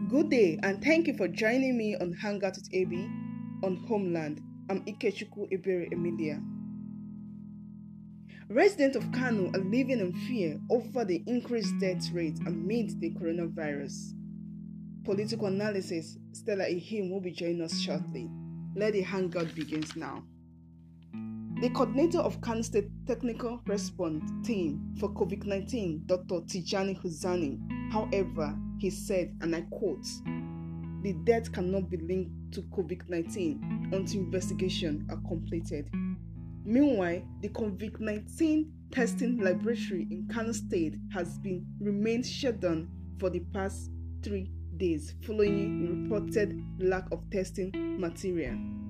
Good day and thank you for joining me on Hangout with AB on Homeland. I'm Ikechukwu Ebere Emilia. Residents of Kano are living in fear over the increased death rate amid the coronavirus. Political analysis, Stella Ihim will be joining us shortly. Let the Hangout begins now. The coordinator of Kano State Technical Response Team for COVID-19, Dr. Tijani Huzani, however, he said, and I quote, "The death cannot be linked to COVID-19 until investigations are completed." Meanwhile, the COVID-19 testing laboratory in Kano State has remained shut down for the past 3 days following the reported lack of testing material.